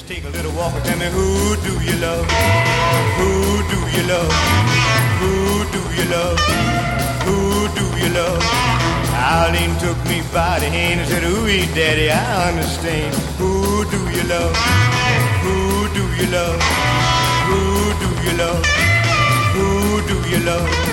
take a little walk and tell me who do you love? Who do you love? Who do you love? Who do you love? Arlene took me by the hand and said, ooh, daddy, I understand. Who do you love? Who do you love? Who do you love? Who do you love?